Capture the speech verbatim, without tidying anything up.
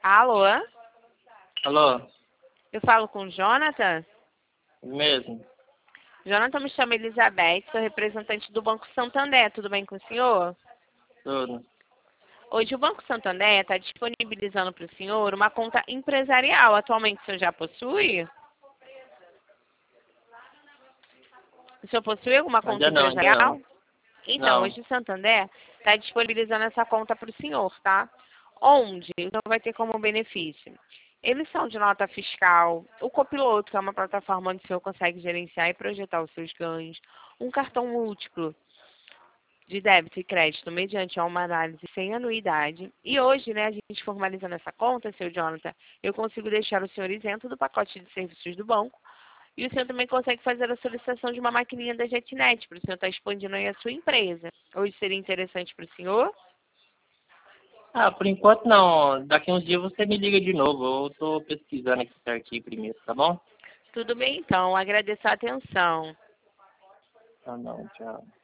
Alô? Alô? Eu falo com o Jonathan? Mesmo? Jonathan, me chama Elizabeth, sou representante do Banco Santander. Tudo bem com o senhor? Tudo. Hoje o Banco Santander está disponibilizando para o senhor uma conta empresarial. Atualmente o senhor já possui? O senhor possui alguma conta Ainda não, ainda empresarial? não. Então, Não. hoje o Santander está disponibilizando essa conta para o senhor, tá? Onde o senhor vai ter como benefício emissão de nota fiscal, o copiloto, que é uma plataforma onde o senhor consegue gerenciar e projetar os seus ganhos, um cartão múltiplo de débito e crédito mediante uma análise sem anuidade. E hoje, né, a gente formalizando essa conta, seu Jonathan, eu consigo deixar o senhor isento do pacote de serviços do banco. E o senhor também consegue fazer a solicitação de uma maquininha da JetNet, para o senhor estar expandindo aí a sua empresa. Hoje seria interessante para o senhor? Ah, por enquanto não. Daqui uns dias você me liga de novo. Eu tô pesquisando aqui certinho primeiro, tá bom? Tudo bem, então. Agradeço a atenção. Tá bom, tchau.